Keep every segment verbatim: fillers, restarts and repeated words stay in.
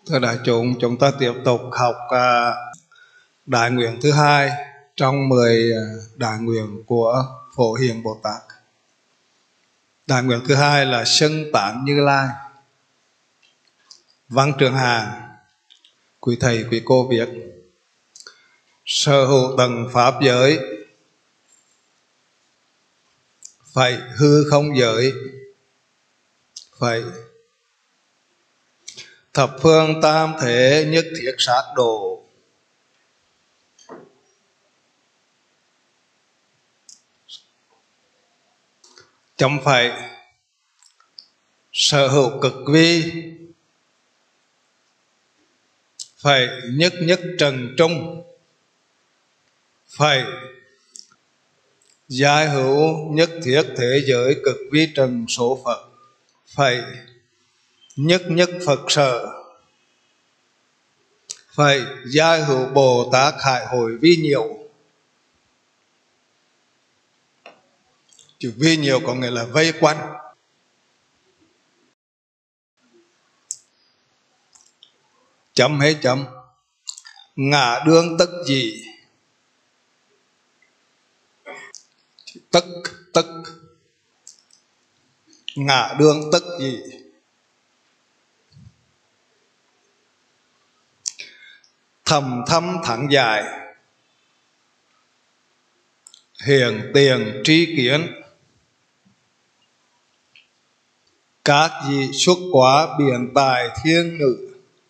Thưa đại chúng, chúng ta tiếp tục học uh, đại nguyện thứ hai trong mười uh, đại nguyện của Phổ Hiền Bồ Tát. Đại nguyện thứ hai là xưng tán Như Lai. Văn Trường Hà, quý thầy quý cô viết: sở hữu tầng pháp giới, phải hư không giới, phải thập phương tam thế nhất thiết sát độ, chấm phải sở hữu cực vi, phải nhất nhất trần trung, phải giải hữu nhất thiết thế giới cực vi trần số Phật, phải nhất nhất Phật sở, phải giải hữu Bồ Tát hải hội vi nhiều. Chữ vi nhiều có nghĩa là vây quanh. Chấm hay chấm. Ngã đương tức gì? Tức tức ngã đương tức gì? Thầm thâm thẳng dài, hiển tiền tri kiến, các vị xuất quá biển tài thiên nữ.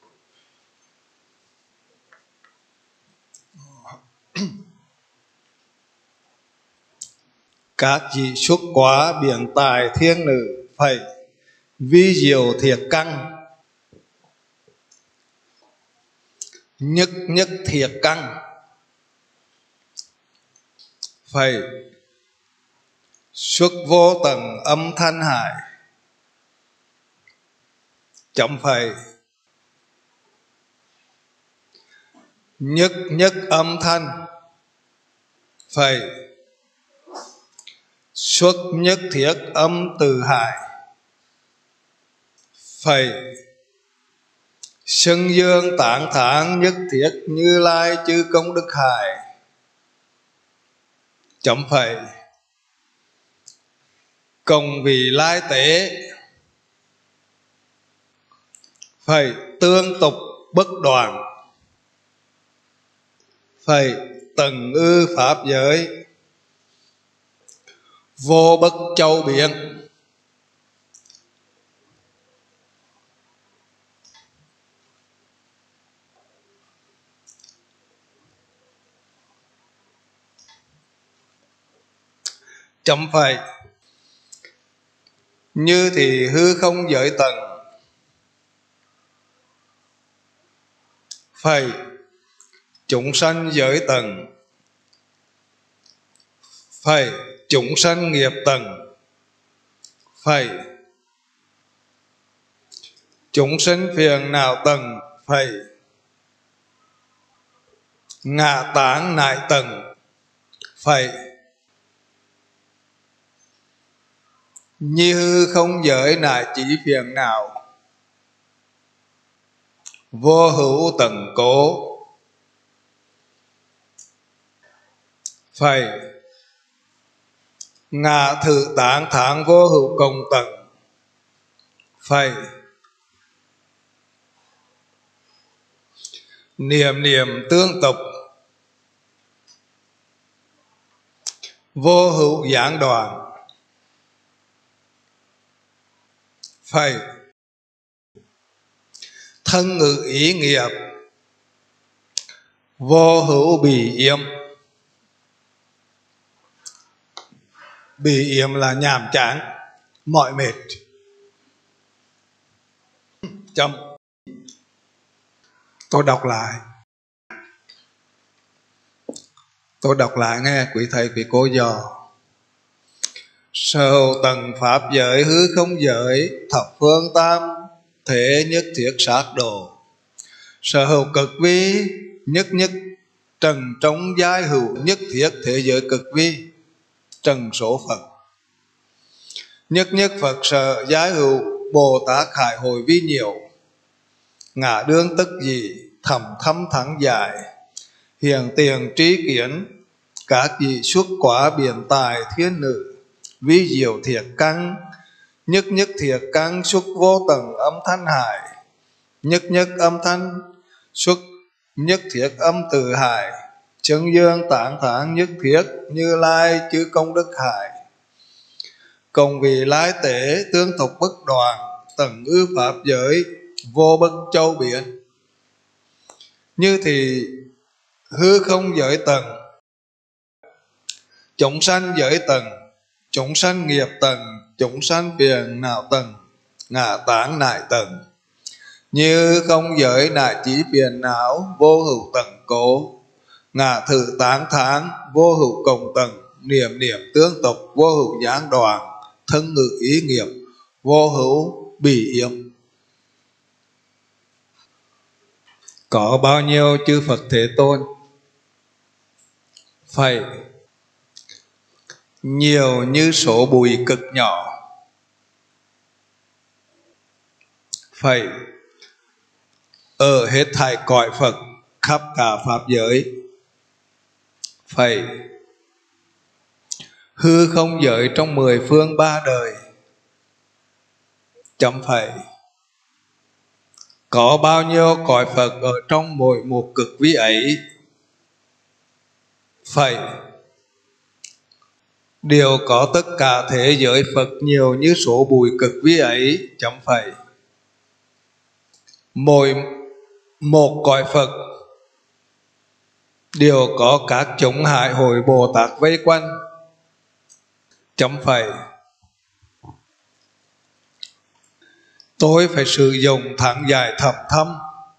Các vị xuất quá biển tài thiên nữ, phải vi diệu thiệt căn, nhất nhất thiệt căn, phải xuất vô tầng âm thanh hải, chấm phải nhất nhất âm thanh, phải xuất nhất thiết âm từ hải, phải xưng dương tán thán nhất thiết Như Lai chư công đức hải, chấm phải cộng vì lai tế, phải tương tục bất đoạn, phải tầng ư pháp giới, vô bất châu biển. Chấm phải như thì hư không giới tầng, phải chúng sanh giới tầng, phải chúng sanh nghiệp tầng, phải chúng sinh phiền não tầng, phải ngã tạng nại tầng, phải như hư không giới nại chỉ phiền não, vô hữu tầng cố, phải ngã thử tạng tháng vô hữu cộng tầng, phải niệm niệm tương tục, vô hữu giảng đoạn, phải thân ngữ ý nghiệp, vô hữu bỉ yếm. Bỉ yếm là nhàm chán, mỏi mệt. Chấm. Tôi đọc lại. Tôi đọc lại nghe quý thầy quý cô dò. Sở hữu tầng pháp giới hư không giới, thập phương tam thế nhất thiết sát độ, sở hữu cực vi nhất nhất trần trong giai hữu nhất thiết thế giới cực vi trần số Phật, nhất nhất Phật sở giai hữu Bồ Tát hải hội vi nhiều, ngã đương tức gì, thầm thâm thắng dài. Hiền tiền trí kiến, các vị xuất quả biển tài thiên nữ. Vi diệu thiệt căn, nhất nhất thiệt căn xuất vô tầng âm thanh hải. Nhất nhất âm thanh xuất nhất thiết âm từ hải. Chân dương tạng thán nhất thiết, Như Lai chư công đức hải. Cộng vì lai tế tương tục bất đoàn, tầng ư pháp giới vô bất châu biển. Như thì hư không giới tầng, chúng sanh giới tầng, chúng sanh nghiệp tầng, chúng sanh phiền não tầng, ngã tạng nại tầng. Như không giới nại chí phiền não, vô hữu tầng cố. Ngã thử tán thán, vô hữu cộng tầng, niệm niệm tương tục, vô hữu gián đoàn, thân ngữ ý nghiệp, vô hữu bỉ yếm. Có bao nhiêu chư Phật Thế Tôn? Phải nhiều như số bụi cực nhỏ. Phải ở hết thảy cõi Phật khắp cả pháp giới. Phải hư không giới trong mười phương ba đời. Chấm phải có bao nhiêu cõi Phật ở trong mỗi một cực vi ấy. Phải đều có tất cả thế giới Phật nhiều như số bụi cực vi ấy. Chấm phải mỗi một cõi Phật đều có các chúng hải hội Bồ Tát vây quanh. Chấm phải tôi phải sử dụng thẳng dài thập thâm.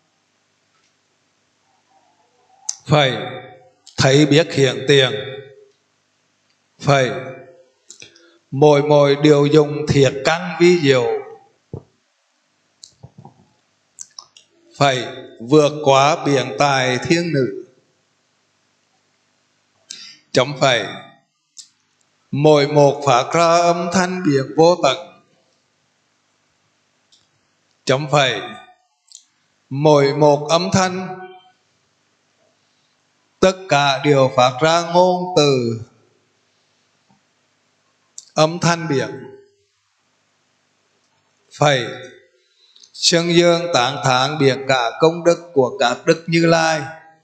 Phải thấy biết hiện tiền. Phải mỗi mỗi điều dùng thiệt căn vi diệu. Phải vượt quá biển tài thiên nữ. Chấm phải mỗi một phát ra âm thanh biển vô tận. Chấm phải mỗi một âm thanh tất cả đều phát ra ngôn từ âm thanh biển. Phải xưng dương tán thán biển cả công đức của các đức Như Lai.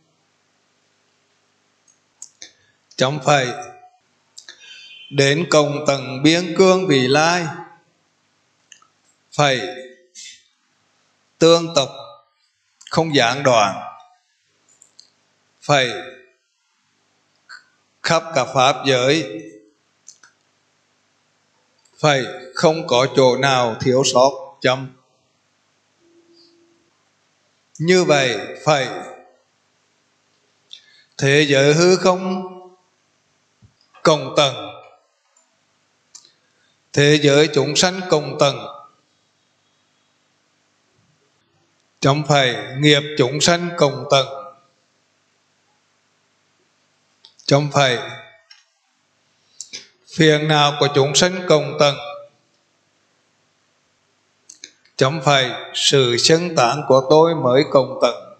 Chấm phải đến cùng tầng biên cương vị lai. Phải tương tục không gián đoạn. Phải khắp cả pháp giới. Phải không có chỗ nào thiếu sót. Chấm. Như vậy phải thế giới hư không cùng tầng, thế giới chúng sanh cùng tầng. Chấm phải nghiệp chúng sanh cùng tầng. Chấm phải phiền nào của chúng sanh cùng tầng. Chấm phải sự xưng tán của tôi mới cùng tầng.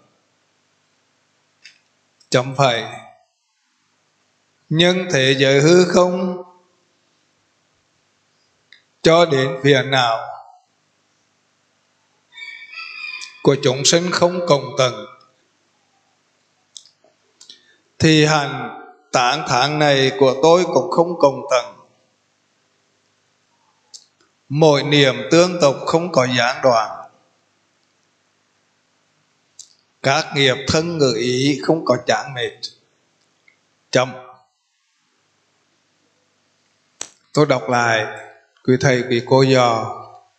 Chấm phải nhưng thế giới hư không cho đến phiền não của chúng sinh không cùng tầng, thì hành tán thán này của tôi cũng không cùng tầng. Mỗi niệm tương tục không có gián đoạn. Các nghiệp thân ngữ ý không có chán mệt. Chấm. Tôi đọc lại quý thầy quý cô dò.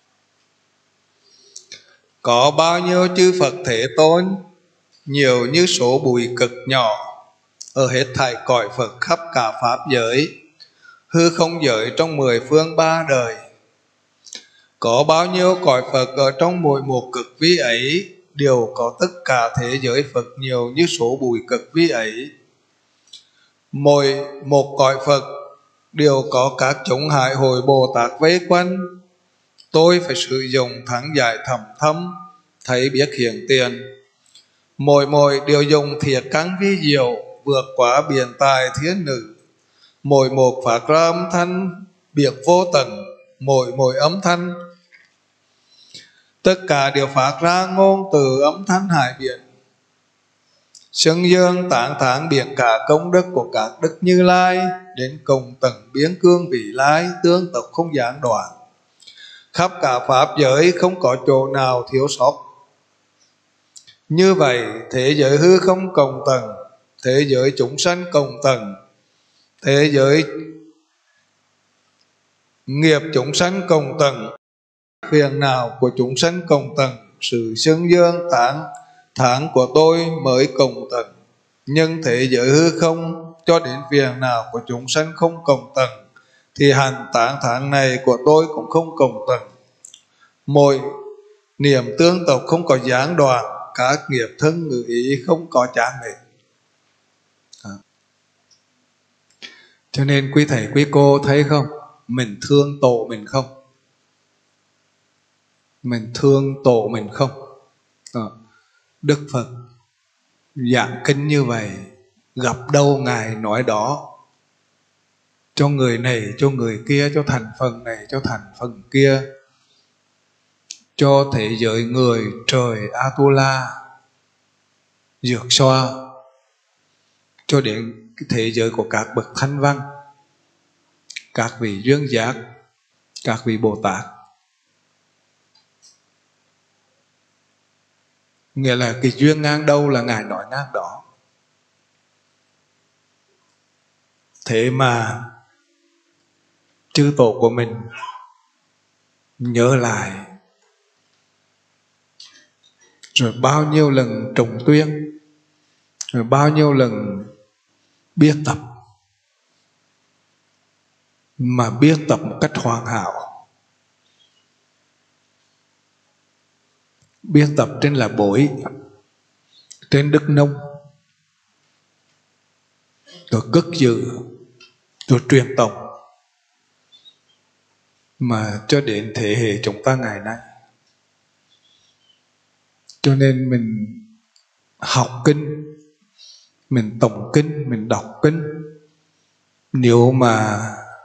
Có bao nhiêu chư Phật Thế Tôn nhiều như số bụi cực nhỏ ở hết thảy cõi Phật khắp cả pháp giới, hư không giới trong mười phương ba đời. Có bao nhiêu cõi Phật ở trong mỗi một cực vi ấy đều có tất cả thế giới Phật nhiều như số bụi cực vi ấy. Mỗi một cõi Phật đều có các chúng hải hội Bồ Tát vây quanh. Tôi phải sử dụng thắng giải thầm thâm, thấy biết hiện tiền. Mỗi mỗi điều dùng thiệt căn vi diệu, vượt quá biển tài thiên nữ. Mỗi một phát ra âm thanh biệt vô tận, mỗi mỗi âm thanh tất cả đều phát ra ngôn từ âm thanh hải biển. Xưng dương tán thán biển cả công đức của các đức Như Lai, đến cùng tầng biến cương vị lai, tương tộc không gián đoạn. Khắp cả pháp giới không có chỗ nào thiếu sót. Như vậy thế giới hư không cộng tầng, thế giới chúng sanh cộng tầng, thế giới nghiệp chúng sanh cộng tầng, phiền nào của chúng sanh cộng tầng, sự xưng dương tán thán của tôi mới cộng tầng. Nhưng thế giới hư không cho đến phiền nào của chúng sanh không cộng tầng, thì hành tán thán này của tôi cũng không cộng tầng. Mỗi niệm tương tộc không có gián đoạn, các nghiệp thân ngữ ý không có chán mệt. À. Cho nên quý thầy quý cô thấy không, mình thương tổ mình không? Mình thương tổ mình không? À. Đức Phật giảng kinh như vậy, gặp đâu Ngài nói đó, cho người này, cho người kia, cho thành phần này, cho thành phần kia, cho thế giới người, trời, Atula, dược xoa, cho đến cái thế giới của các bậc thanh văn, các vị duyên giác, các vị Bồ Tát. Nghĩa là cái duyên ngang đâu là Ngài nói ngang đó. Thế mà chư tổ của mình nhớ lại, rồi bao nhiêu lần trùng tuyên, rồi bao nhiêu lần biên tập, mà biên tập một cách hoàn hảo. Biên tập trên là bối, trên đức nông, rồi cất giữ, rồi truyền tổng, mà cho đến thế hệ chúng ta ngày nay. Cho nên mình học kinh, mình tụng kinh, mình đọc kinh, nếu mà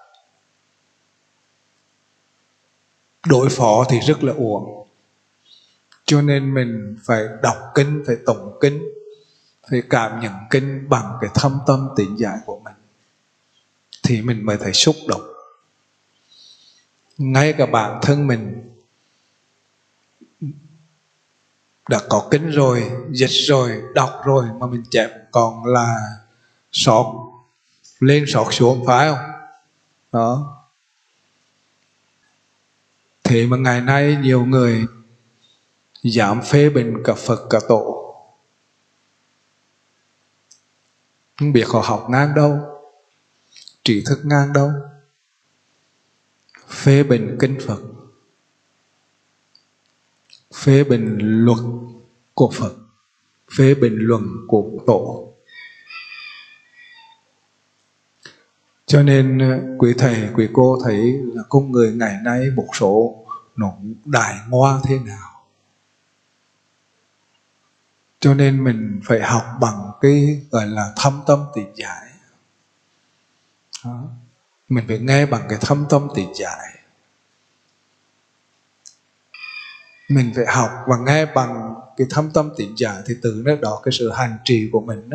đối phó thì rất là uổng. Cho nên mình phải đọc kinh, phải tụng kinh, phải cảm nhận kinh bằng cái thâm tâm tịnh giải của mình, thì mình mới thấy xúc động. Ngay cả bản thân mình đã có kinh rồi, dịch rồi, đọc rồi, mà mình chém còn là sọt lên sọt xuống, phải không? Đó. Thế mà ngày nay nhiều người dám phê bình cả Phật cả Tổ, không biết họ học ngang đâu, trí thức ngang đâu. Phê bình kinh Phật, phê bình luật của Phật, phê bình luận của Tổ. Cho nên quý thầy, quý cô thấy là con người ngày nay một số nó đại ngoa thế nào. Cho nên mình phải học bằng cái gọi là thâm tâm tịnh giải. Đó. Mình phải nghe bằng cái thâm tâm tịnh giải. Mình phải học và nghe bằng cái thâm tâm tịnh giải, thì từ đó cái sự hành trì của mình đó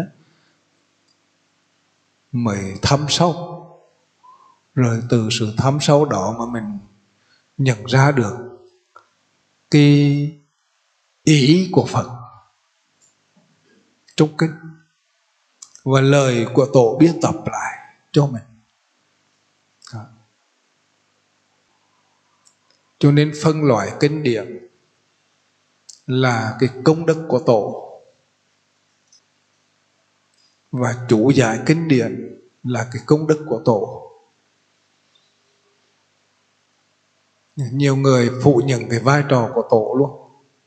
mới thâm sâu. Rồi từ sự thâm sâu đó mà mình nhận ra được cái ý của Phật trong kinh và lời của Tổ biên tập lại cho mình. Đó. Cho nên phân loại kinh điển là cái công đức của Tổ, và chủ giải kinh điển là cái công đức của Tổ. Nhiều người phụ nhận cái vai trò của Tổ luôn.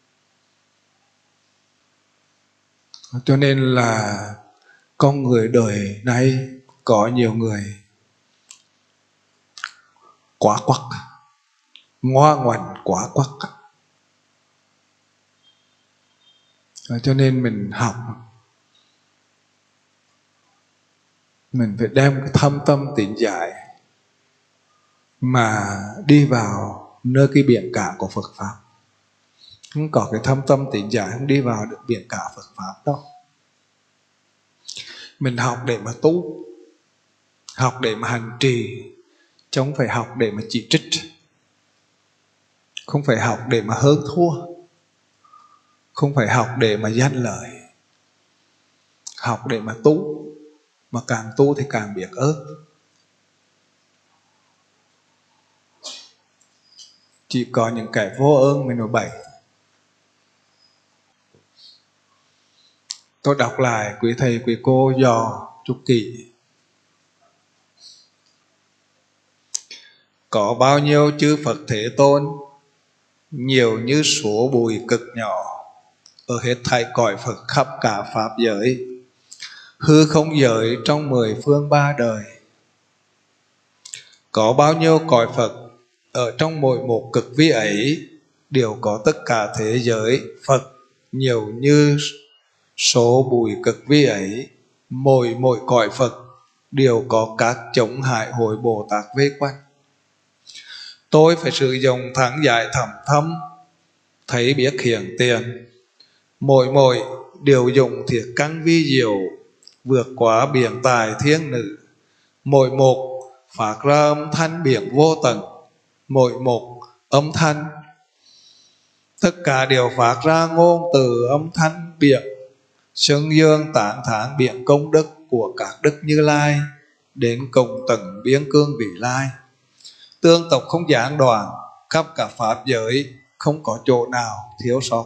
Cho nên là con người đời nay có nhiều người quá quắc, ngoa ngoằn quá quắc. Cho nên mình học, mình phải đem cái thâm tâm tín giải mà đi vào nơi cái biển cả của Phật Pháp. Không có cái thâm tâm tín giải không đi vào được biển cả Phật Pháp đâu. Mình học để mà tu, học để mà hành trì, chứ không phải học để mà chỉ trích, không phải học để mà hơn thua, không phải học để mà danh lợi. Học để mà tu, mà càng tu thì càng biết ơn. Chỉ có những kẻ vô ơn mới nói bậy. Tôi đọc lại quý thầy quý cô dò chút kỹ. Có bao nhiêu chư Phật Thế Tôn, nhiều như số bụi cực nhỏ, ở hết thảy cõi Phật khắp cả Pháp giới, hư không giới trong mười phương ba đời. Có bao nhiêu cõi Phật, ở trong mỗi một cực vi ấy đều có tất cả thế giới Phật nhiều như số bụi cực vi ấy. Mỗi mỗi cõi Phật đều có các chống hại hội Bồ Tát vây quanh. Tôi phải sử dụng thắng giải thẩm thâm, thấy biết hiện tiền. Mỗi mỗi đều dùng thiệt căn vi diệu, vượt quá biển tài thiên nữ. Mỗi một phát ra âm thanh biển vô tận, mỗi một âm thanh tất cả đều phát ra ngôn từ âm thanh biển, xưng dương tán thán biển công đức của các đức Như Lai, đến cùng tận biên cương vị lai. Tương tục không gián đoạn, khắp cả Pháp giới không có chỗ nào thiếu sót.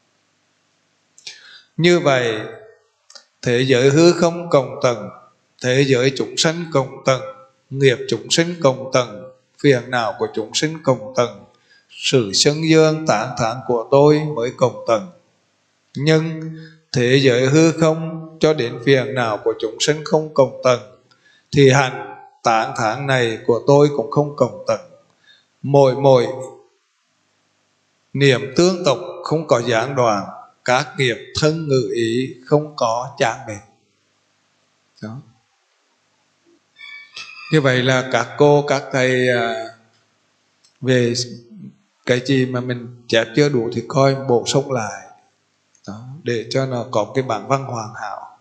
Như vậy, thế giới hư không cộng tầng, thế giới chúng sanh cộng tầng, nghiệp chúng sinh cộng tầng, phiền não của chúng sinh cộng tầng, sự xưng dương tán thán của tôi mới cộng tầng. Nhưng thế giới hư không cho đến phiền não của chúng sinh không cộng tầng, thì hẳn tán thán này của tôi cũng không cộng tầng. Mỗi mỗi niệm tương tục không có gián đoạn, các nghiệp thân ngữ ý không có chán mệt. Đó. Như vậy là các cô, các thầy à, về cái gì mà mình chép chưa đủ thì coi bổ sung lại. Đó, để cho nó có cái bản văn hoàn hảo.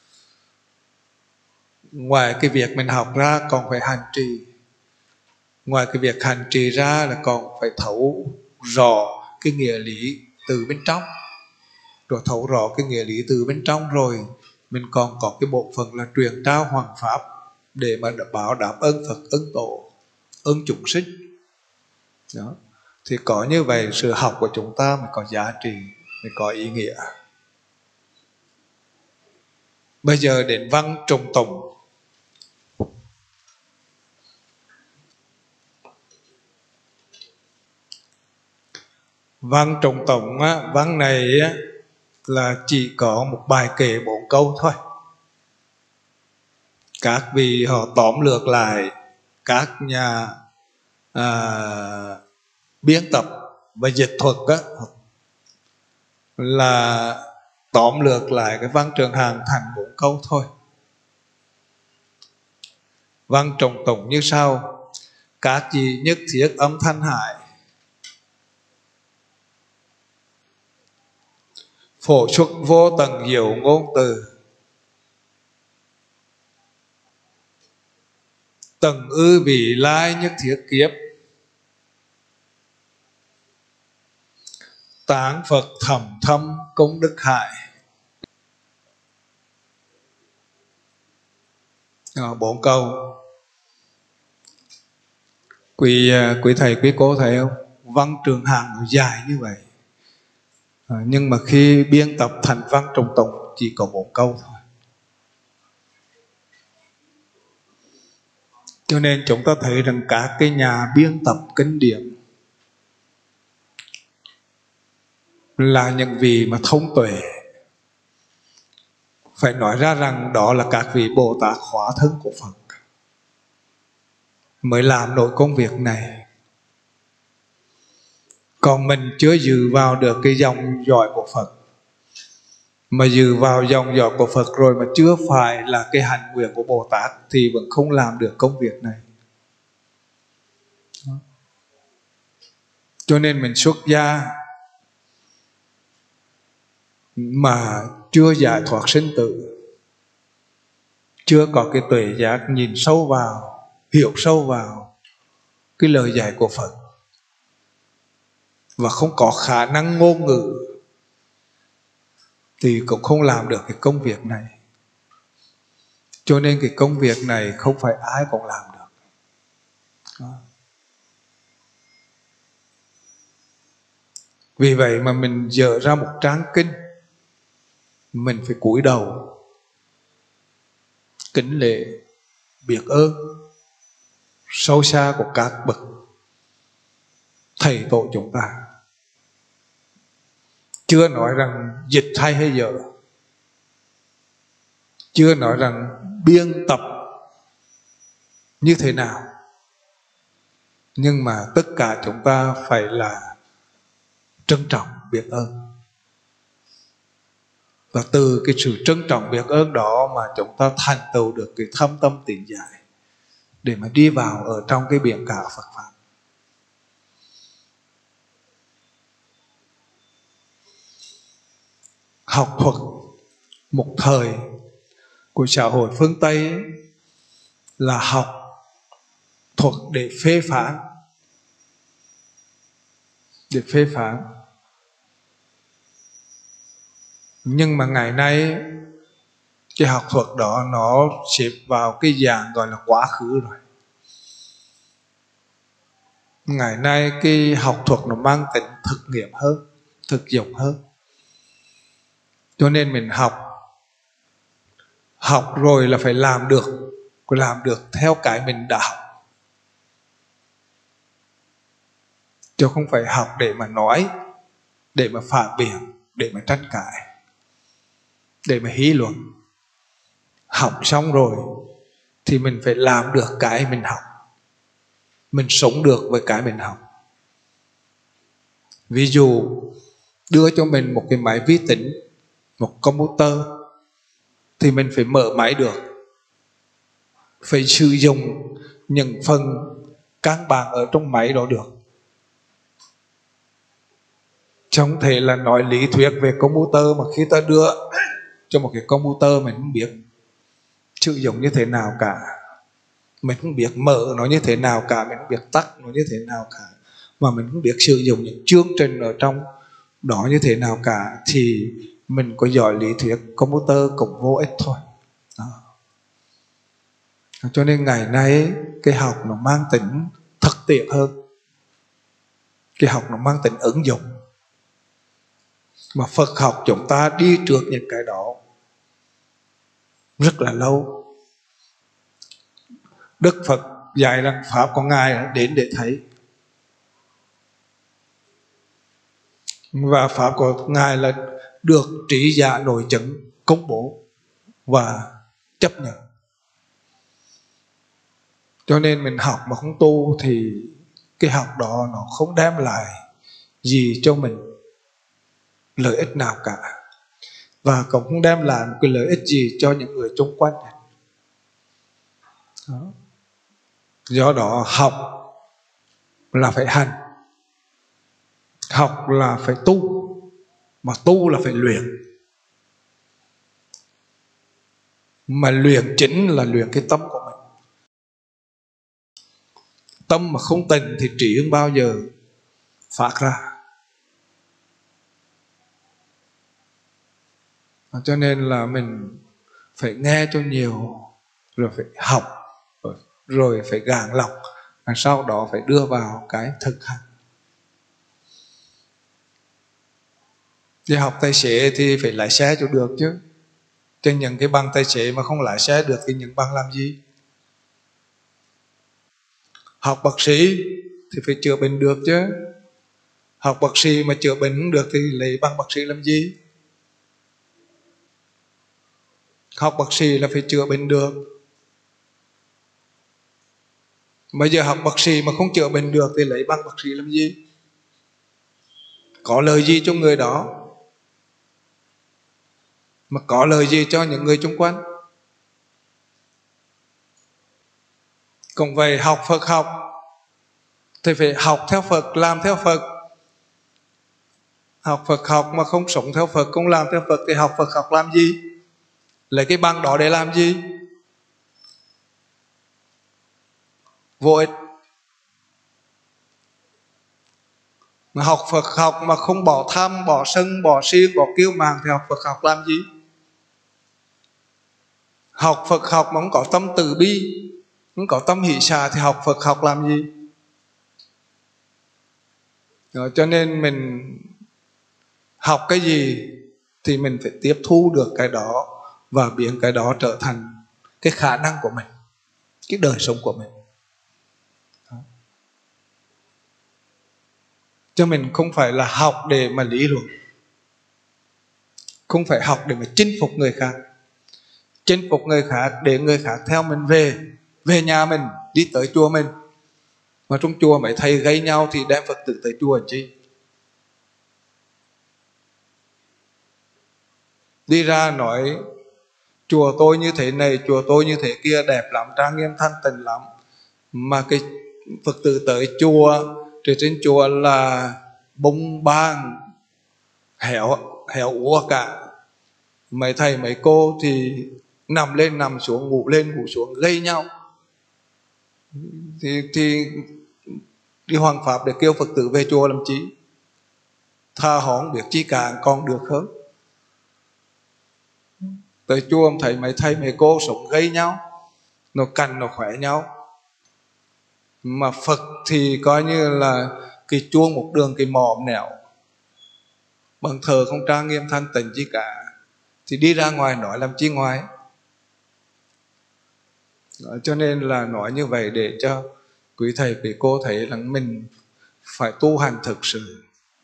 Ngoài cái việc mình học ra còn phải hành trì. Ngoài cái việc hành trì ra là còn phải thấu rõ cái nghĩa lý từ bên trong. Rồi thấu rõ cái nghĩa lý từ bên trong rồi mình còn có cái bộ phận là truyền trao hoàng pháp để mà bảo đảm ơn Phật, ơn Tổ, ơn chúng sinh. Đó. Thì có như vậy sự học của chúng ta mới có giá trị, mới có ý nghĩa. Bây giờ đến văn trùng tùng. Văn trùng tùng á, văn này á, là chỉ có một bài kệ bốn câu thôi. Các vị họ tóm lược lại, các nhà à, biên tập và dịch thuật á, là tóm lược lại cái văn Trường Hàng thành bốn câu thôi. Văn trùng tùng như sau: các gì nhất thiết âm thanh hại, phổ xuất vô tận diệu ngôn từ, tầng ư vị lai nhất thiết kiếp, tán Phật thầm thâm công đức hại. Đó, bốn câu. Quý, quý thầy, quý cô thấy không? Văn Trường Hàng dài như vậy. À, nhưng mà khi biên tập thành văn trùng tùng chỉ có bốn câu thôi. Cho nên chúng ta thấy rằng các cái nhà biên tập kinh điển là những vị mà thông tuệ. Phải nói ra rằng đó là các vị Bồ Tát hóa thân của Phật mới làm nổi công việc này. Còn mình chưa dự vào được cái dòng dõi của Phật mà dự vào dòng dõi của Phật rồi mà chưa phải là cái hạnh nguyện của Bồ Tát thì vẫn không làm được công việc này. Cho nên mình xuất gia mà chưa giải thoát sinh tử, chưa có cái tuệ giác nhìn sâu vào, hiểu sâu vào cái lời dạy của Phật, và không có khả năng ngôn ngữ thì cũng không làm được cái công việc này. Cho nên cái công việc này không phải ai cũng làm được. Đó. Vì vậy mà mình dở ra một trang kinh, mình phải cúi đầu kính lễ biết ơn sâu xa của các bậc thầy tổ chúng ta. Chưa nói rằng dịch hay hay dở, chưa nói rằng biên tập như thế nào, nhưng mà tất cả chúng ta phải là trân trọng biết ơn. Và từ cái sự trân trọng biết ơn đó mà chúng ta thành tựu được cái thâm tâm tín giải để mà đi vào ở trong cái biển cả Phật Pháp. Học thuật một thời của xã hội phương Tây ấy, là học thuật để phê phán, để phê phán. Nhưng mà ngày nay cái học thuật đó nó xếp vào cái dạng gọi là quá khứ rồi. Ngày nay cái học thuật nó mang tính thực nghiệm hơn, thực dụng hơn. Cho nên mình học Học rồi là phải làm được, làm được theo cái mình đã học, chứ không phải học để mà nói, để mà phản biện, để mà tranh cãi, để mà hí luận. Học xong rồi thì mình phải làm được cái mình học, mình sống được với cái mình học. Ví dụ đưa cho mình một cái máy vi tính, một computer, thì mình phải mở máy được, phải sử dụng những phần căn bản ở trong máy đó được. Chẳng thể là nói lý thuyết về computer mà khi ta đưa cho một cái computer mình không biết sử dụng như thế nào cả, mình không biết mở nó như thế nào cả, mình không biết tắt nó như thế nào cả, mà mình không biết sử dụng những chương trình ở trong đó như thế nào cả, thì mình có giỏi lý thuyết computer cũng vô ích thôi. Đó. Cho nên ngày nay cái học nó mang tính thực tiễn hơn, cái học nó mang tính ứng dụng. Mà Phật học chúng ta đi trước những cái đó rất là lâu. Đức Phật dạy rằng Pháp của Ngài đến để thấy, và Pháp của Ngài là được trí giả nội chứng công bố và chấp nhận. Cho nên mình học mà không tu thì cái học đó nó không đem lại gì cho mình lợi ích nào cả, và cũng không đem lại một cái lợi ích gì cho những người xung quanh. Đó. Do đó học là phải hành, học là phải tu, mà tu là phải luyện. Mà luyện chính là luyện cái tâm của mình. Tâm mà không tịnh thì trí không bao giờ phát ra. Cho nên là mình phải nghe cho nhiều, rồi phải học, rồi phải gạn lọc, và sau đó phải đưa vào cái thực hành. Đi học tài xế thì phải lái xe cho được chứ. Trên những cái bằng tài xế mà không lái xe được thì những bằng làm gì? Học bác sĩ thì phải chữa bệnh được chứ. Học bác sĩ mà chữa bệnh không được thì lấy bằng bác sĩ làm gì? Học bác sĩ là phải chữa bệnh được. Bây giờ học bác sĩ mà không chữa bệnh được thì lấy bằng bác sĩ làm gì? Có lợi gì cho người đó? mà có lợi gì cho những người chung quanh. Cũng vậy, học Phật học thì phải học theo Phật, làm theo Phật. Học Phật học mà không sống theo Phật, không làm theo Phật thì học Phật học làm gì? Lấy cái bằng đó để làm gì? Vô ích. Mà học Phật học mà không bỏ tham, bỏ sân, bỏ siêng, bỏ kiêu màng thì học Phật học làm gì? Học Phật học mà không có tâm từ bi, không có tâm hỷ xả thì học Phật học làm gì? Đó, cho nên mình học cái gì thì mình phải tiếp thu được cái đó và biến cái đó trở thành cái khả năng của mình, cái đời sống của mình. Đó. Cho mình không phải là học để mà lý luận, không phải học để mà chinh phục người khác, chinh phục người khác để người khác theo mình về về nhà mình, đi tới chùa mình. Mà trong chùa mấy thầy gây nhau thì đem Phật tử tới chùa làm chi? Đi ra nói chùa tôi như thế này, chùa tôi như thế kia, đẹp lắm, trang nghiêm thanh tịnh lắm, mà cái Phật tử tới chùa, trên trên chùa là bông bang héo héo úa cả. Mấy thầy mấy cô thì nằm lên nằm xuống, ngủ lên ngủ xuống, gây nhau. Thì, thì đi hoằng pháp để kêu Phật tử về chùa làm chi? Tha họ không biết chi cả còn được hơn. Tới chùa thấy mấy thầy mấy cô sống gây nhau, nó cằn nó khỏe nhau. Mà Phật thì coi như là cái chuông một đường, cái mỏm nẻo, bằng thờ không trang nghiêm thanh tịnh chi cả, thì đi ra ngoài nói làm chi ngoài? Đó, cho nên là nói như vậy để cho quý thầy quý cô thấy rằng mình phải tu hành thực sự.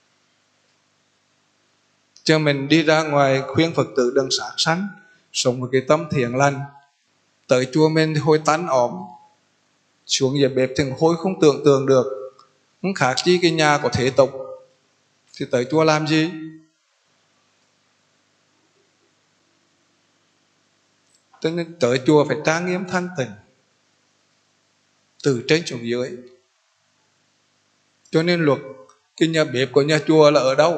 Cho mình đi ra ngoài khuyên Phật tử đừng sát sanh, sống với cái tâm thiện lành. Tới chùa mình thì hôi tán ỏm, xuống dưới bếp thì hôi không tưởng tượng được, không khác chi cái nhà của thế tục. Thì tới chùa làm gì? Cho nên tới chùa phải trang nghiêm thanh tịnh, từ trên xuống dưới. Cho nên luật cái nhà bếp của nhà chùa là ở đâu?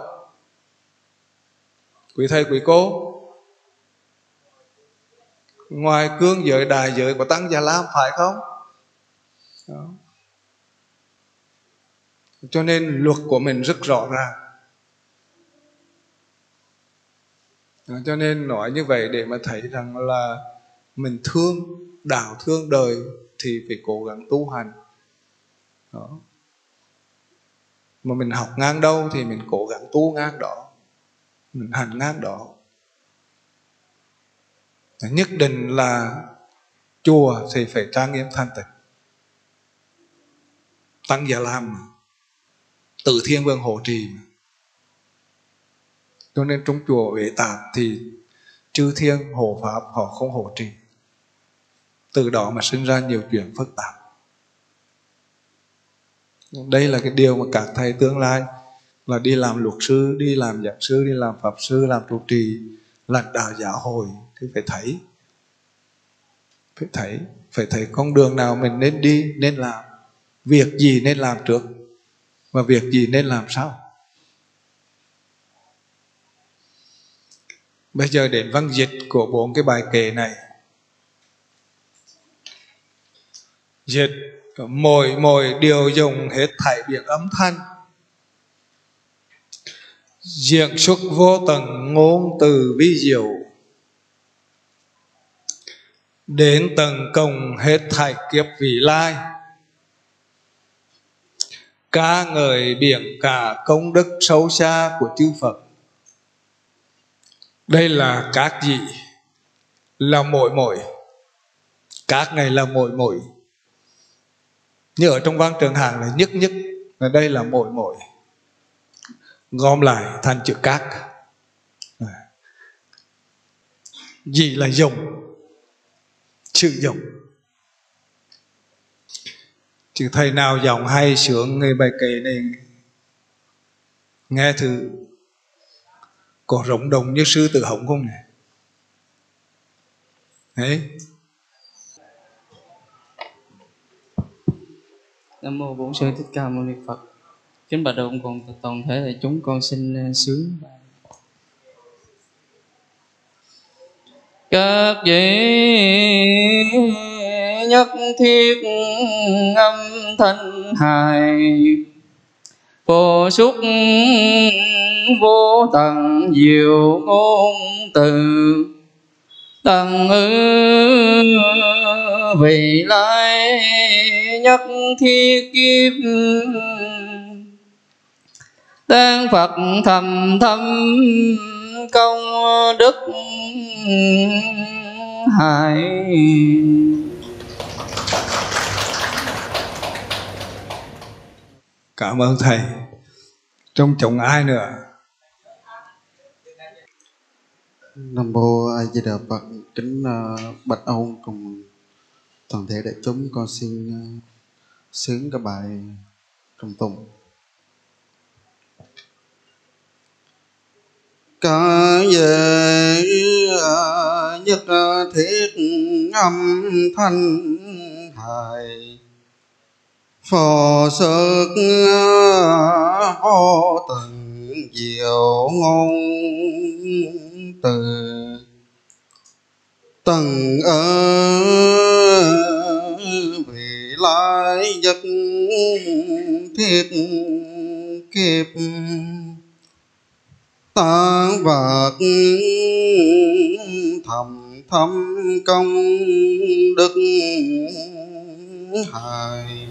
Quý thầy quý cô, ngoài cương giới đại giới của Tăng Già Lam, phải không? Đó. Cho nên luật của mình rất rõ ràng. Đó, cho nên nói như vậy để mà thấy rằng là mình thương đạo, thương đời thì phải cố gắng tu hành. Đó. Mà mình học ngang đâu thì mình cố gắng tu ngang đó, mình hành ngang đó. Nhất định là chùa thì phải trang nghiêm thanh tịnh. Tăng Già Lam mà, Từ Thiên Vương hộ trì mà. Cho nên trong chùa Huệ Tạp thì chư thiên hộ pháp họ không hộ trì. Từ đó mà sinh ra nhiều chuyện phức tạp. Đây là cái điều mà các thầy tương lai là đi làm luật sư, đi làm giảng sư, đi làm pháp sư, làm trụ trì, lãnh đạo giáo hội thì phải thấy. Phải thấy, phải thấy con đường nào mình nên đi, nên làm. Việc gì nên làm trước, và việc gì nên làm sau. Bây giờ đến văn dịch của bốn cái bài kệ này. Dịch: mỗi mỗi điều dùng hết thảy biển âm thanh, diễn xuất vô tận ngôn từ vi diệu, đến tận cùng hết thảy kiếp vị lai, ca ngợi biển cả công đức sâu xa của chư Phật. Đây là các gì? Là mỗi mỗi. Các này là mỗi mỗi. Như ở trong văn Trường Hàng là nhất nhất, ở đây là mỗi mỗi, gom lại thành chữ các. Gì là dùng, chữ dùng. Chữ thầy nào giọng hay sướng người bài kệ này nghe thử có rộng đồng như sư tử hồng không này? Đấy. Nam mô Bổn Sư Thích Ca Mâu Ni Phật. Kính bạch ông cùng toàn thể đại chúng, con xin sướng. Các vị nhất thiết âm thanh hài, phổ xuất vô tận diệu ngôn từ, tầng ư vị lai nhất thiết kiếp, tán Phật thầm thâm công đức hài. Cảm ơn thầy. Trong chồng ai nữa? Nam mô A Di Đà Phật. Kính uh, bạch ông cùng toàn thể đại chúng, con xin uh, sướng các bài trong tụng. Cả về uh, nhất uh, thiết âm thanh hài, phò sức uh, vô tận diệu ngôn từ, tầng ơ vị lai nhất thiết kiếp, tán vật thầm thâm công đức hài.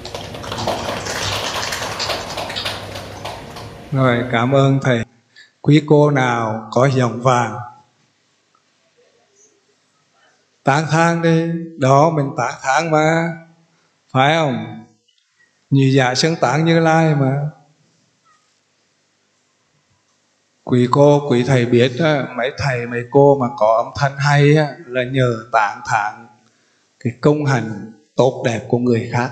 Rồi, cảm ơn thầy. Quý cô nào có giọng vàng tán thán đi. Đó, mình tán thán mà, phải không? Như dạ xứng tán Như Lai mà. Quý cô, quý thầy biết á, mấy thầy mấy cô mà có âm thanh hay á, là nhờ tán thán cái công hành tốt đẹp của người khác.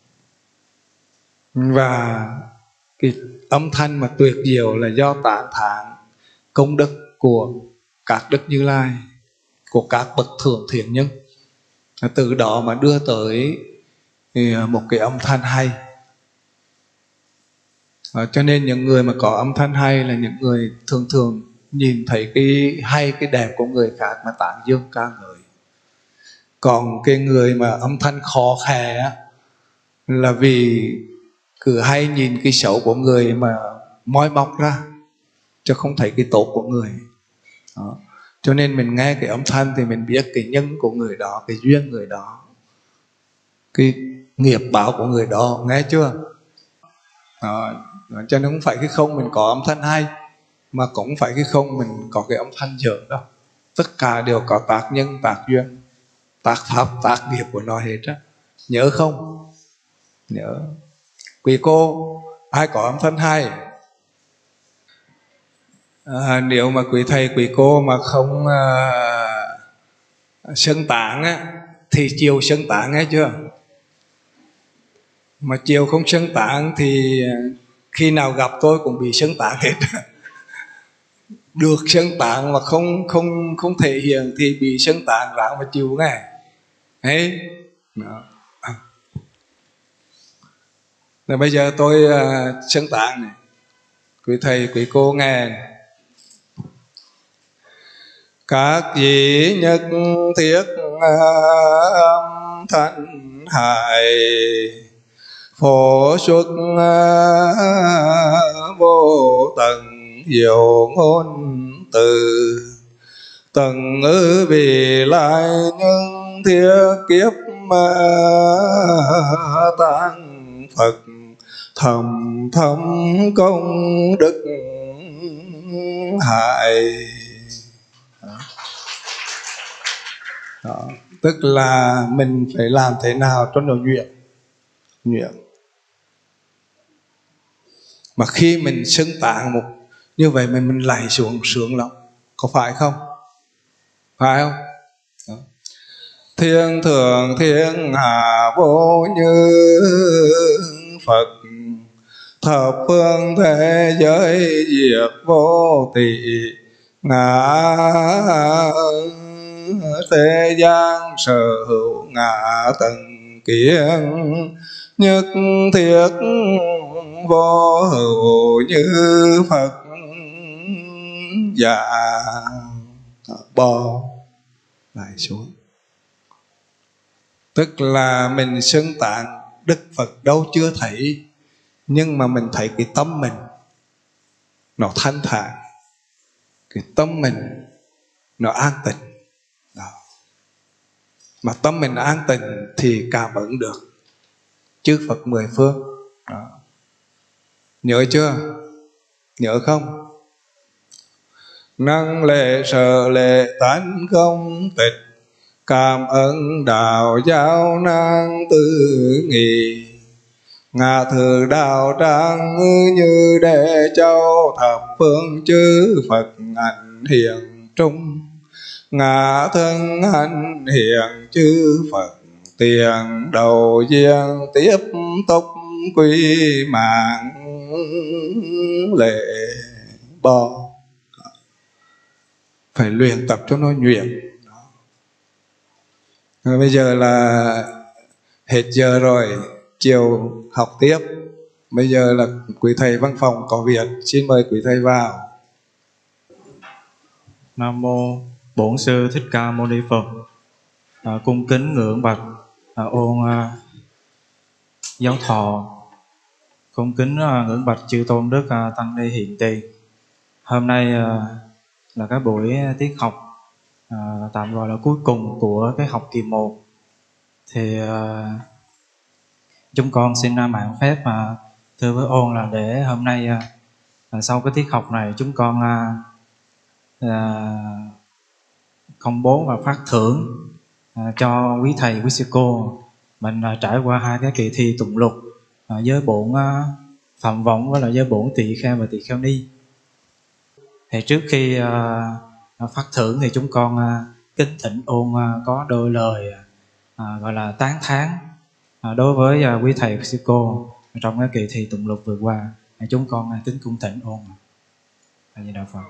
Và cái âm thanh mà tuyệt diệu là do tán thán công đức của các đức Như Lai, của các bậc thượng thiện nhân. Từ đó mà đưa tới một cái âm thanh hay. À, cho nên những người mà có âm thanh hay là những người thường thường nhìn thấy cái hay, cái đẹp của người khác mà tán dương ca ngợi. Còn cái người mà âm thanh khó khè á, là vì cứ hay nhìn cái xấu của người mà moi móc ra, chứ không thấy cái tốt của người. Đó. Cho nên mình nghe cái âm thanh thì mình biết cái nhân của người đó, cái duyên người đó, cái nghiệp báo của người đó, nghe chưa? Đó. Cho nên không phải cái không mình có âm thanh hay, mà cũng không phải cái không mình có cái âm thanh dở đâu. Tất cả đều có tác nhân, tác duyên, tác pháp, tác nghiệp của nó hết á. Nhớ không? Nhớ. Quý cô, ai có âm thanh hay? À, nếu mà quý thầy, quý cô mà không à, sân tán á, thì chiều sân tán, nghe chưa? Mà chiều không sân tán thì khi nào gặp tôi cũng bị sân tán hết. Được sân tán mà không không không thể hiện thì bị sân tán ráng mà chịu nghe. Đấy. Đó. Rồi bây giờ tôi uh, sân tán này. Quý thầy, quý cô nghe này. Các vị nhất thiết âm thanh hài, phổ xuất vô tận diệu ngôn từ, tầng ư vị lai nhân thiết kiếp tán Phật thầm thâm công đức hại. Đó. Tức là mình phải làm thế nào cho nó nhuyễn nhuyễn. Mà khi mình xưng tạng một như vậy mình mình lạy xuống sướng lắm, có phải không? Phải không? Đó. Thiên thượng thiên hạ vô như Phật, thập phương thế giới diệt vô tỷ ngã thế gian sở hữu ngã tầng kiến, nhất thiết vô hữu như Phật dạ bò lại xuống. Tức là mình xưng tạng Đức Phật đâu chưa thấy, nhưng mà mình thấy cái tâm mình nó thanh thản, cái tâm mình nó an tịnh. Đó. Mà tâm mình an tịnh thì cảm ứng được chư Phật mười phương. Đó. Nhớ chưa? Nhớ không? Năng lệ sở lệ tánh không tịch, cảm ơn đạo giáo năng tư nghị, ngã thư đạo trang như đệ châu, thập phương chư Phật ảnh hiện trung, ngã thân hành hiện chư Phật tiền đầu duyên, tiếp tục quy mạng lệ bò. Phải luyện tập cho nó nhuyễn. Rồi bây giờ là hết giờ rồi, chiều học tiếp. Bây giờ là quý thầy văn phòng có việc, xin mời quý thầy vào. Nam mô Bổn Sư Thích Ca Mâu Ni Phật. À, cung kính ngưỡng bạch à, ôn à, giáo thọ, cung kính à, ngưỡng bạch chư tôn đức à, tăng ni hiện tiền. Hôm nay à, là cái buổi tiết học à, tạm gọi là cuối cùng của cái học kỳ một. Thì à, chúng con xin à, mạng phép mà thưa với ôn là để hôm nay à, sau cái tiết học này chúng con à, à, công bố và phát thưởng à, cho quý thầy quý sư cô mình à, trải qua hai cái kỳ thi tụng lục à, với bổn à, Phạm Võng với là với bổn Tỳ Kheo và Tỳ Kheo Ni. Thì trước khi à, phát thưởng thì chúng con à, kính thỉnh ôn à, có đôi lời à, gọi là tán thán à, đối với à, quý thầy quý sư cô trong cái kỳ thi tụng lục vừa qua. À, chúng con à, kính cung thỉnh ôn. A Di Đà Phật.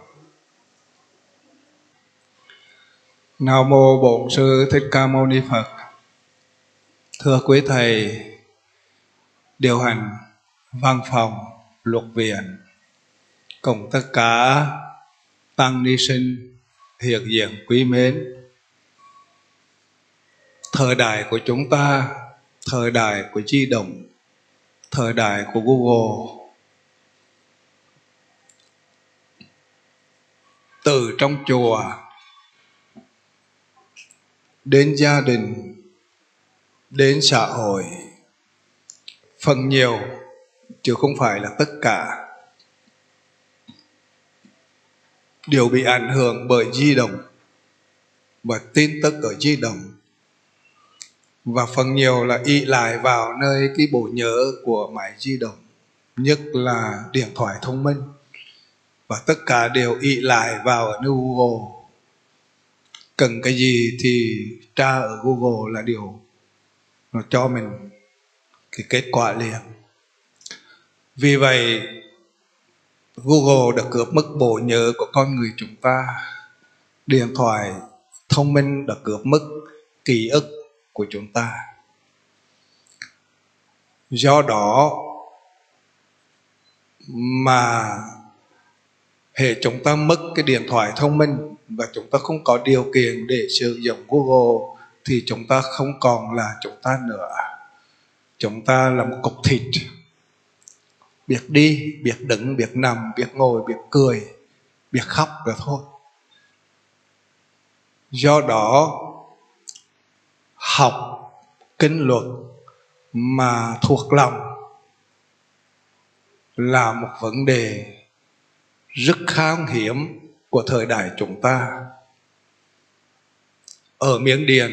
Nam mô Bổn Sư Thích Ca Mâu Ni Phật. Thưa quý thầy điều hành văn phòng luật viện cùng tất cả tăng ni sinh hiện diện quý mến, thời đại của chúng ta, thời đại của di động, thời đại của Google, từ trong chùa đến gia đình, đến xã hội, phần nhiều chứ không phải là tất cả đều bị ảnh hưởng bởi di động và tin tức ở di động, và phần nhiều là ỷ lại vào nơi cái bộ nhớ của máy di động, nhất là điện thoại thông minh, và tất cả đều ỷ lại vào ở nơi Google. Cần cái gì thì tra ở Google là điều nó cho mình cái kết quả liền. Vì vậy Google đã cướp mất bộ nhớ của con người chúng ta, điện thoại thông minh đã cướp mất ký ức của chúng ta. Do đó mà hệ chúng ta mất cái điện thoại thông minh và chúng ta không có điều kiện để sử dụng Google thì chúng ta không còn là chúng ta nữa. Chúng ta là một cục thịt, biết đi, biết đứng, biết nằm, biết ngồi, biết cười, biết khóc rồi thôi. Do đó học kinh luật mà thuộc lòng là một vấn đề rất khan hiếm của thời đại chúng ta. Ở Miến Điện,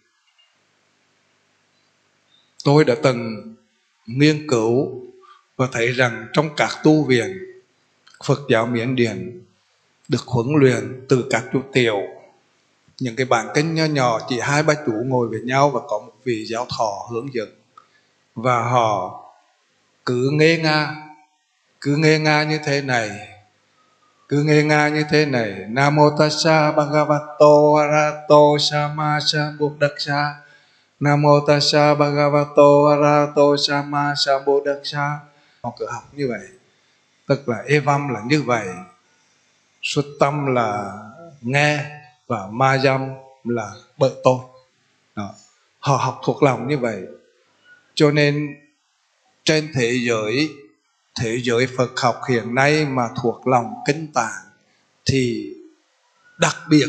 tôi đã từng nghiên cứu và thấy rằng trong các tu viện Phật giáo Miến Điện được huấn luyện từ các chú tiểu, những cái bản kinh nho nhỏ chỉ hai ba chú ngồi với nhau và có một vị giáo thọ hướng dẫn, và họ cứ nghe nga cứ nghe nga như thế này, Cứ nghe nga như thế này: Nam mô Tassa Bhagavato Arahato Sama Sambuddhassa. Nam mô Tassa Bhagavato Arahato Sama Sambuddhassa. Họ cứ học như vậy, tức là evam là như vậy, xuất tâm là nghe, và ma dâm là bởi tôi. Đó. Họ học thuộc lòng như vậy. Cho nên trên thế giới, thế giới Phật học hiện nay mà thuộc lòng kinh tạng thì đặc biệt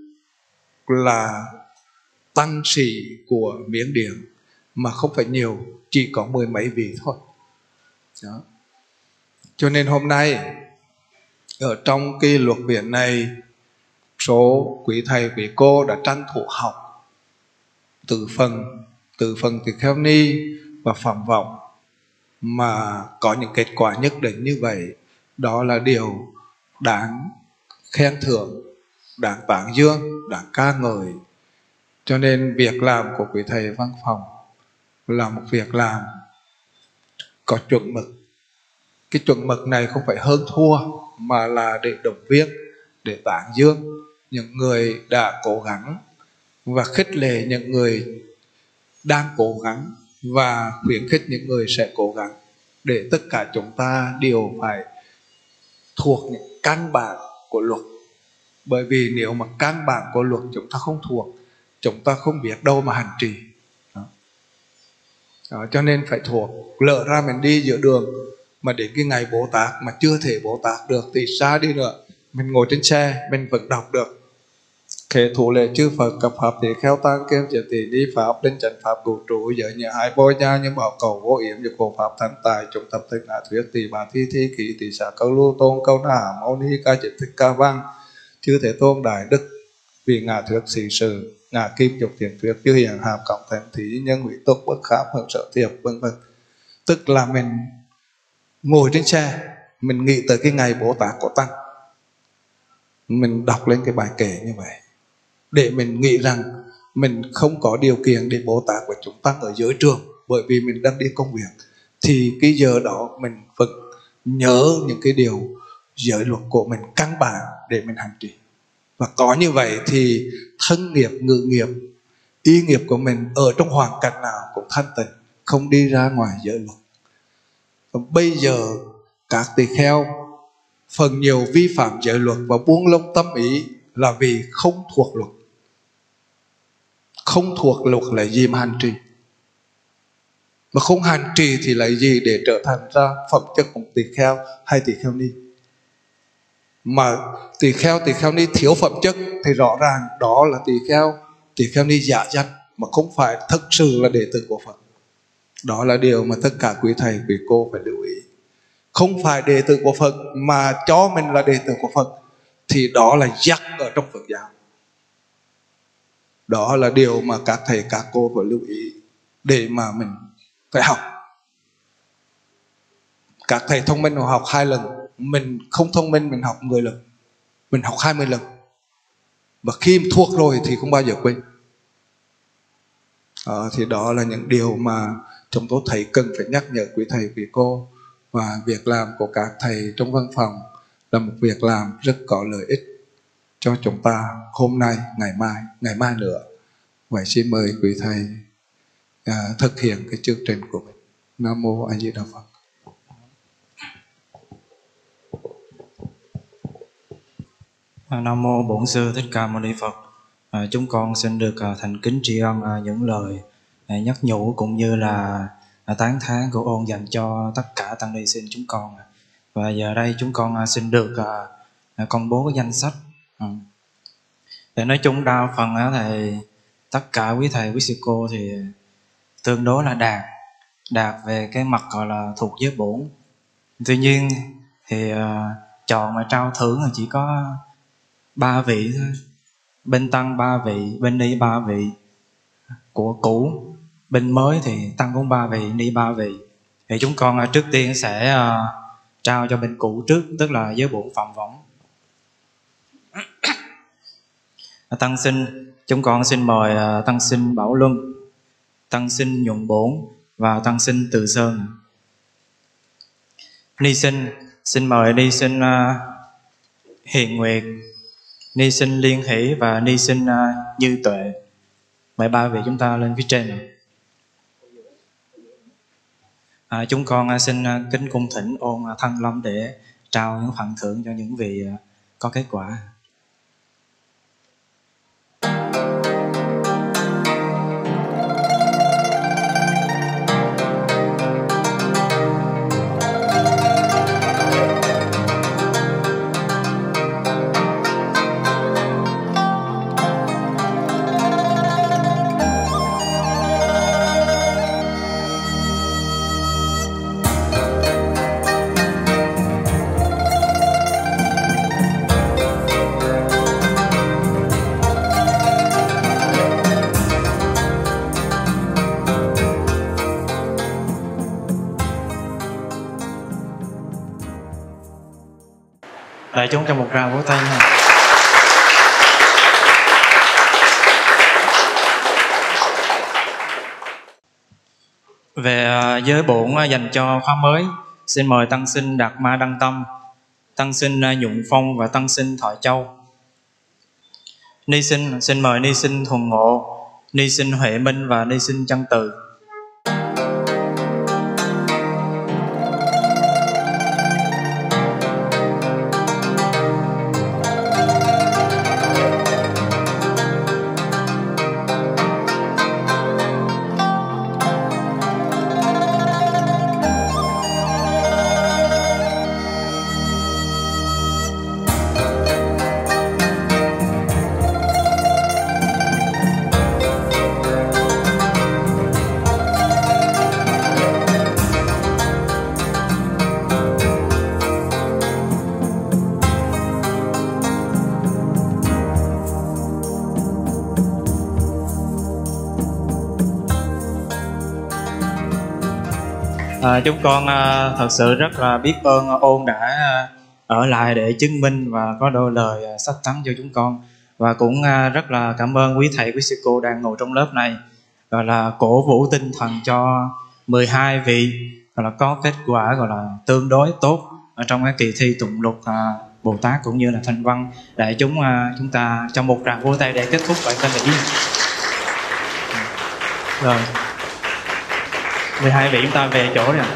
là tăng sĩ của Miến Điện, mà không phải nhiều, chỉ có mười mấy vị thôi. Đó. Cho nên hôm nay ở trong cái luật viện này, số quý thầy quý cô đã tranh thủ học từ phần từ phần Tỳ Kheo Ni và Phạm Vọng mà có những kết quả nhất định như vậy. Đó là điều đáng khen thưởng, đáng tán dương, đáng ca ngợi. Cho nên việc làm của quý thầy văn phòng là một việc làm có chuẩn mực. Cái chuẩn mực này không phải hơn thua, mà là để động viên, để tán dương những người đã cố gắng, và khích lệ những người đang cố gắng, và khuyến khích những người sẽ cố gắng, để tất cả chúng ta đều phải thuộc những căn bản của luật. Bởi vì nếu mà căn bản của luật chúng ta không thuộc, chúng ta không biết đâu mà hành trì. Đó. Đó, cho nên phải thuộc. Lỡ ra mình đi giữa đường mà đến cái ngày Bồ Tát mà chưa thể Bồ Tát được thì xa đi nữa, mình ngồi trên xe mình vẫn đọc được: Khế thủ lệ chư Phật cập hợp thì kheo tăng kêu chỉ tỷ đi pháp đến trần pháp cụ trụ giới nhà hai bôi nha nhưng bảo cầu vô yểm cho cổ pháp thánh tài chúng tập thức ngã thuyết tỷ bà thi thi kỷ tỷ xả câu lưu tôn câu na hàm mâu ni caจิต thích ca văn chư thế tôn đại đức vì ngã thuyết sĩ sự ngã kim dục thiền thuyết chư hiền hàm cộng thành thí nhân hủy tục bất khám hưởng sợ thiệp vân vân. Tức là mình ngồi trên xe, mình nghĩ tới cái ngày Bồ Tát có tăng, mình đọc lên cái bài kệ như vậy, để mình nghĩ rằng mình không có điều kiện để Bồ Tát của chúng tăng ở giới trường, bởi vì mình đang đi công việc. Thì cái giờ đó mình vẫn nhớ những cái điều giới luật của mình căn bản để mình hành trì. Và có như vậy thì thân nghiệp, ngữ nghiệp, y nghiệp của mình ở trong hoàn cảnh nào cũng thanh tịnh, không đi ra ngoài giới luật. Và bây giờ các tỳ kheo phần nhiều vi phạm giới luật và buông lung tâm ý là vì không thuộc luật. Không thuộc luật là gì mà hành trì? Mà không hành trì thì là gì để trở thành ra phẩm chất của tỳ kheo hay tỳ kheo ni? Mà tỳ kheo tỳ kheo ni thiếu phẩm chất thì rõ ràng đó là tỳ kheo tỳ kheo ni giả danh, mà không phải thực sự là đệ tử của Phật. Đó là điều mà tất cả quý thầy quý cô phải lưu ý. Không phải đệ tử của Phật mà cho mình là đệ tử của Phật thì đó là giặc ở trong Phật giáo. Đó là điều mà các thầy các cô phải lưu ý để mà mình phải học. Các thầy thông minh họ học hai lần, mình không thông minh mình học mười lần, mình học hai mươi lần. Và khi thuộc rồi thì không bao giờ quên. À, thì đó là những điều mà chúng tôi thấy cần phải nhắc nhở quý thầy quý cô. Và việc làm của các thầy trong văn phòng là một việc làm rất có lợi ích cho chúng ta hôm nay, ngày mai, ngày mai nữa. Vậy xin mời quý thầy à, thực hiện cái chương trình của mình. Nam mô A Di Đà Phật. Nam mô Bổn Sư Thích Ca Mâu Ni Phật. À, chúng con xin được à, thành kính tri ân à, những lời à, nhắc nhủ cũng như là à, tán thán của ôn dành cho tất cả tăng ni sinh chúng con. Và giờ đây chúng con à, xin được à, à, công bố cái danh sách. Ừ. Để nói chung đa phần á, thì tất cả quý thầy quý sư cô thì tương đối là đạt đạt về cái mặt gọi là thuộc giới bổn. Tuy nhiên thì uh, chọn mà trao thưởng là chỉ có ba vị thôi. Bên tăng ba vị, bên ni ba vị của cũ, bên mới thì tăng cũng ba vị, ni ba vị. Thì chúng con uh, trước tiên sẽ uh, trao cho bên cũ trước, tức là giới bổn Phạm Võng. Tăng sinh, chúng con xin mời uh, tăng sinh Bảo Luân, tăng sinh Nhuận Bổn và tăng sinh Từ Sơn. Ni sinh, xin mời ni sinh uh, Hiền Nguyệt, ni sinh Liên Hỷ và ni sinh uh, Như Tuệ. Mời ba vị chúng ta lên phía trên. À, chúng con uh, xin uh, kính cung thỉnh ôn uh, Thân Lâm để trao những phần thưởng cho những vị uh, có kết quả. Đại chúng cho một tràng vỗ tay nha. Về uh, giới bổn uh, dành cho khóa mới, xin mời tăng sinh Đạt Ma Đăng Tâm, tăng sinh uh, Nhuận Phong và tăng sinh Thọ Châu. Ni sinh xin mời ni sinh Thuần Ngộ, ni sinh Huệ Minh và ni sinh Chân Từ. À, chúng con à, thật sự rất là biết ơn ôn đã à, ở lại để chứng minh và có đôi lời à, sách tấn cho chúng con, và cũng à, rất là cảm ơn quý thầy quý sư cô đang ngồi trong lớp này, gọi là cổ vũ tinh thần cho mười hai vị gọi là có kết quả gọi là tương đối tốt ở trong cái kỳ thi tụng lục à, Bồ Tát cũng như là Thanh Văn. Để chúng à, chúng ta trong một tràng vỗ tay để kết thúc bài ca nghỉ. Rồi mười hai vị chúng ta về chỗ nè.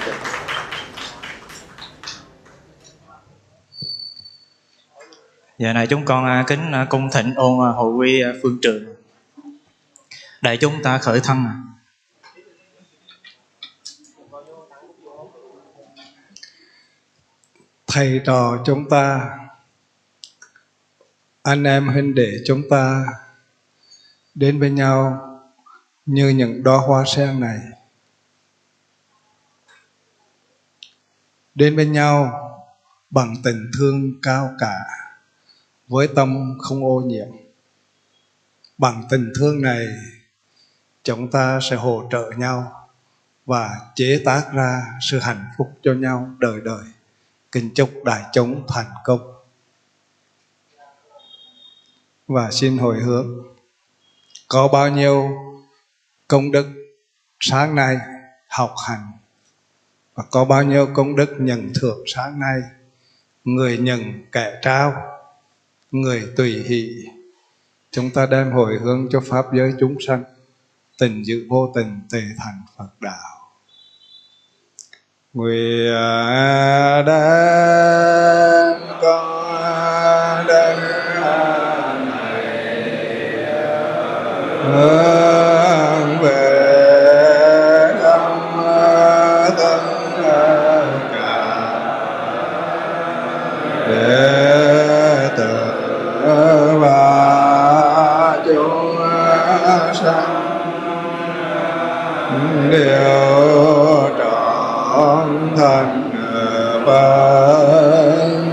Giờ này chúng con kính cung thỉnh ôn hội quy Phương Trường. Để chúng ta khởi thân. Thầy trò chúng ta, anh em huynh đệ chúng ta đến với nhau như những đóa hoa sen này, đến với nhau bằng tình thương cao cả, với tâm không ô nhiễm. Bằng tình thương này, chúng ta sẽ hỗ trợ nhau và chế tác ra sự hạnh phúc cho nhau đời đời. Kính chúc đại chúng thành công. Và xin hồi hướng, có bao nhiêu công đức sáng nay học hành, và có bao nhiêu công đức nhận thưởng sáng nay, người nhận kẻ trao, người tùy hỷ, chúng ta đem hồi hướng cho pháp giới chúng sanh, tình dự vô tình tề thành Phật đạo. Nguyện đem con đem này hướng về tâm tất cả đệ tử và chúng sanh đều trọn thành Phật